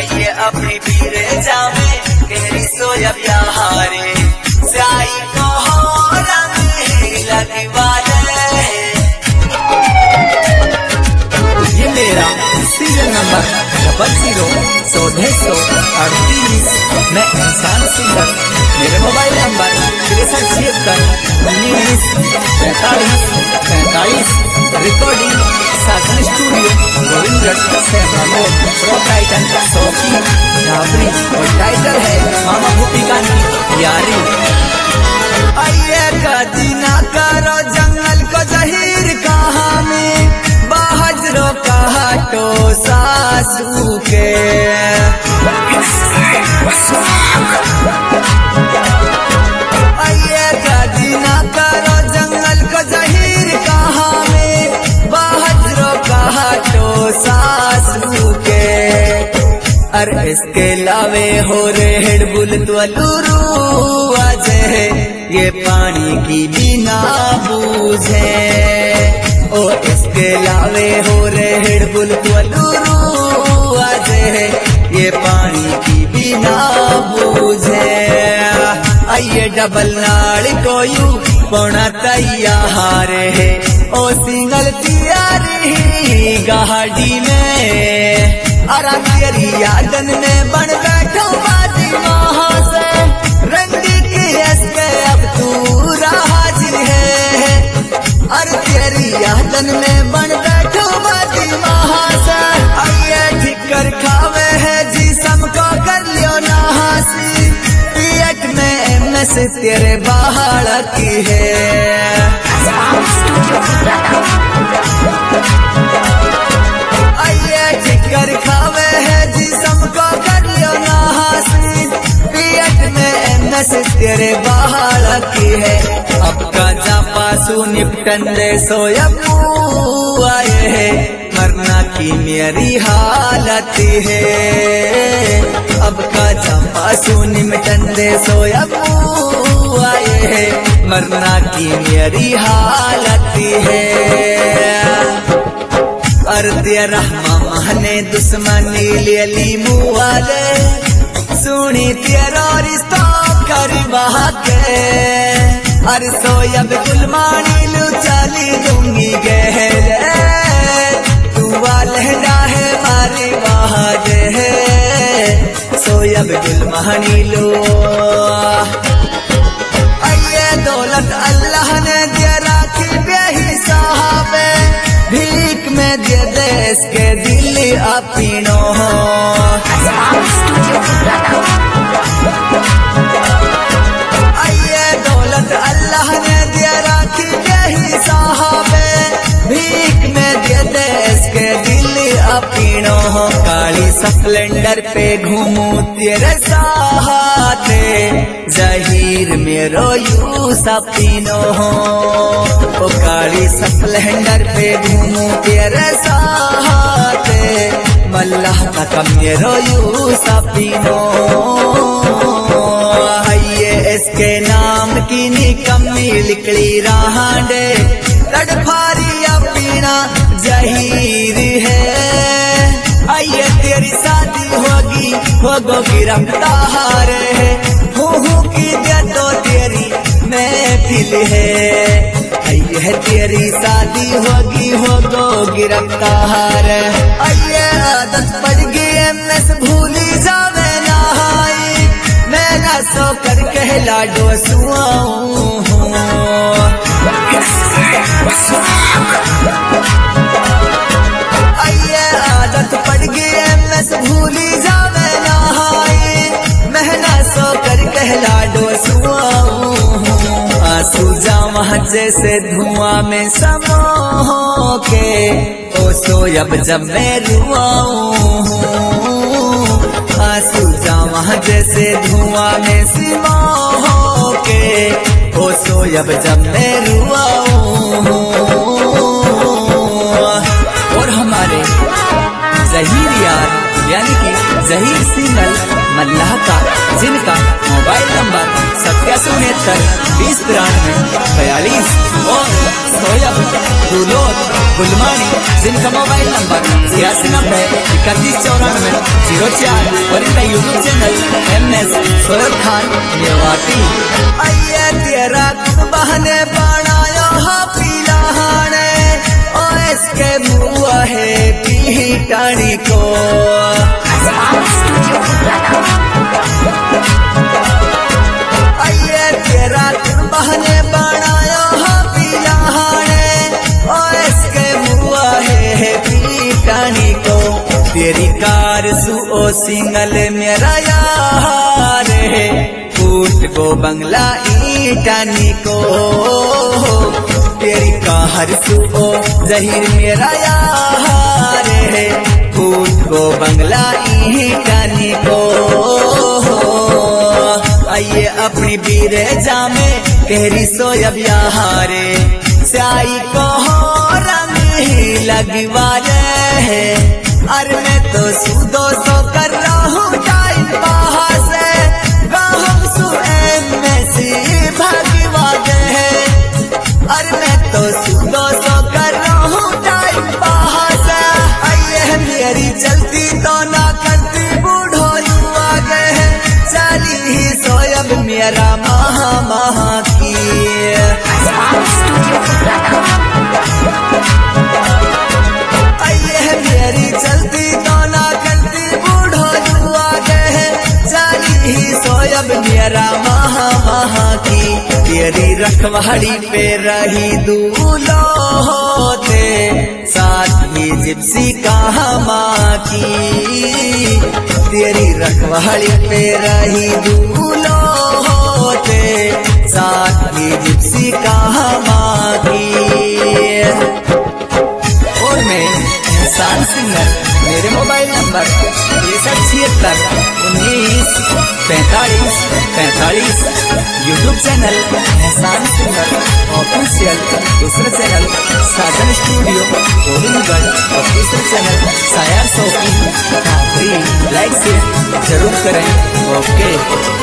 आइए अपनी पीरे जावे गहरी सोया प्यारे साई को हो रंग लगी वाले। ये मेरा सीरियल नंबर 00-100-38। मैं इंसान सिंगर, मेरे mobile number 6376-19-45-45। Recording Sadhan studio Govindgarh सेमोड, प्रोप्राइटर सोफी डाबरी और टाइटल है मामा भूपिका यारी। आइए कदी ना करो जंगल को जहीर कहाँ में बाहजरो कहा तो सासू के। आइए कदी ना करो जंगल को जहीर कहाँ में बाहजरो कहा तो सासू के। अरे इसके लावे हो रेड बुल त्वलुरु आजे ये पानी की बिना बूझे। ओ इसके लावे हो रेड बुल त्वलुरु आजे ये पानी की बिना बूझे। आइए डबल नाड़ को यू पौना तैयार है ओ सिंगल तैयारी गाड़ी में। अरा तेरी यादन में बन बैठो बाजी वहाँ से रंगी की इसके अब तू राजी है। अरे तेरी यादन में बन बैठो बाजी वहाँ से आइए ठिकर खावे है जिसम को कर लियो नहासी पेट में MS तेरे बाहर की है। आइए ठिकर खावे है जिसम को कर लियो नहासी पेट में MS तेरे बाहर की है। अब का जापासू निपटन दे सोयबू आए है मरना की मेरी हालत है। अब का जापासू निपटन दे सोयबू आए है मरना की मेरी हालत है। अर्दिया रहमा महने दुश्मनी ले मुआले सुनी तेरा रिश्ता कर बहाके। अरे सोयब गुलमानी लू चाली दूंगी गहरे तू वालहना है मारी बहादे है सोयब गुलमानी लो। आइए दौलत अल्लाह ने दिया राखी बेही साहबे भीख में दे देश के दिल अपनो। आइए दौलत अल्लाह ने दिया राखी यही साहबे भीख में दे देश के दिल अपनो। काली स्प्लेंडर पे घूमू तेरे साथे जहीर मेरो यू सपनो। ओ काली स्प्लेंडर पे घूमू तेरे साथे मल्लाह का कम मेरो यू सपनो। इसके नाम की निकम्मी लिकड़ी राहांडे लड़फारी अपना जहीर है। आइए तेरी शादी होगी होगी रफ्तार है हूँ की दे तो तेरी महफिल है। आइए तेरी शादी होगी होगी रफ्तार। आइए आदत पड़ गई MS भूली जावे नहाई मैं ना सो कर कहला डोसुआऊं। आइए आदत पड़ गई MS भूली जावे नहाई महना सो कर कहला डोसुआऊं। आंसू जावा जैसे धुआं में समो के ओ सोयब जब मैं रुआऊं। आंसू जावा जैसे धुआं में सिमा हो के ओ सोयब जब मैं रुआऊं। और हमारे जहीर यार यानी कि जहीर सिंगल मल्लाह का, जिनका मोबाइल नंबर 8769209242 और सोयब दुलोत गुलमानी, जिनका मोबाइल नंबर 8690319404 और इनका YouTube channel MS Soyab Khan Mewati. आइए तेरा बहने बनायो हा पीलाहाने ओ इसके मुआ है पीटानी को। आइए तेरा बहने बनायो हा पीलाहाने ओ इसके मुआ है पीटानी को। तेरी कार सुओ सिंगल मेरा यार है फूट को बंगला ईटानी को। तेरी कार सुओ जहीर मेरा यार है फूट को बंगला ईटानी को। आइए अपनी बीरे जामे कहरी सोयब यारे स्याई को रंग ही लगवाले है। अरे मैं तो सुदो सो कर रहा हूँ टाइम पास है गाहम सुएम में सी भगवाते है। अरे मैं तो सुदो सो कर रहा हूँ टाइम पास है। आइए मेरी चलती तो ना करती बूढ़ो युवा गए चली ही सोयब मेरा महा की। आइए मेरी चलती तो ना करती बूढ़ो जुआ गए चली ही सोयब मेरा महा की। तेरी रखवाड़ी पे रही दूल्हो होते साथ ही जिप्सी कहाँ माँ की। तेरी रखवाड़ी पे रही दूल्हो होते साथ ही जिप्सी कहाँ माँ की। और मैं एहसान सिंगर, मेरे mobile number 6376194545, YouTube channel Ehsan singer official, दूसरा चैनल साधन स्टूडियो गोविंदगढ़ और तीसरा चैनल सायर शौकीन काफरी। लाइक से जरूर करें। ओके।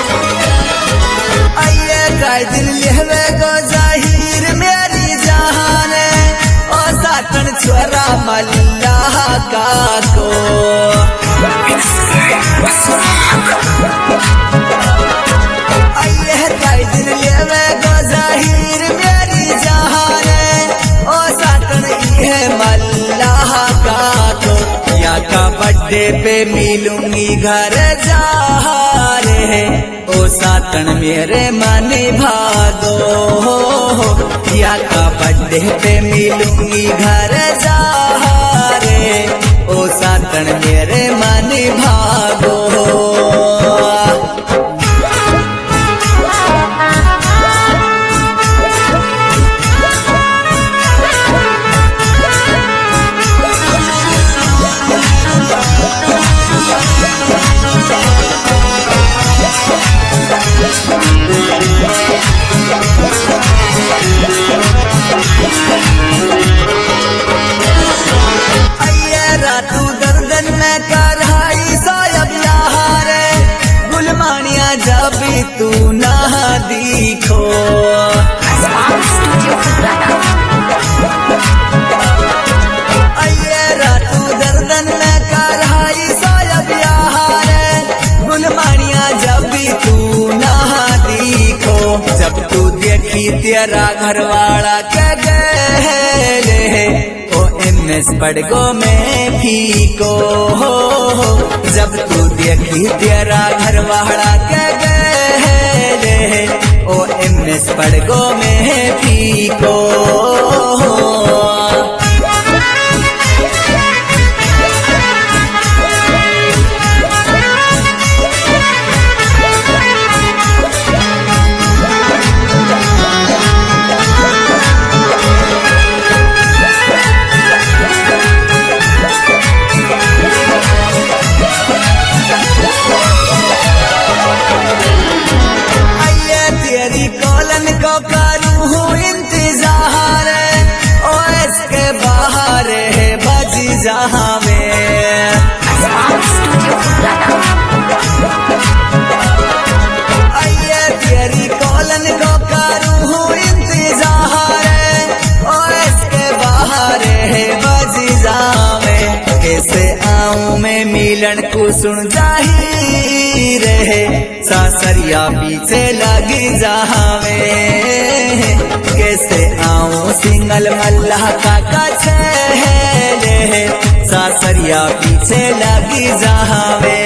आइए गाय दिल लेवे गो जाहिर मेरी जहान ओ साटन छोरा मल्लाह का को। आइए गाय दिल लेवे गो जाहिर मेरी जहान ओ साटन ये मल्लाह का को। या का बर्थडे पे मिलूंगी घर जा रे ओ सातन मेरे मन भागो। या का बर्थडे पे मिलूंगी घर जा रे ओ सातन मेरे मन भागो। तू ना दिखो आइए रातू दर्दन में कराई सोयब यारे गुलमानिया जब भी तू ना दिखो। जब तू देखी तेरा घरवाला के गए ओ MS पड़गो में फीको। जब तू देखी तेरा घरवाला के ओ MS पड़गो में फीको। नहीं रहे, सासरिया पीछे लगी जावे। कैसे आऊं सिंगल मल्लाह का कछे, सासरिया पीछे लगी जावे।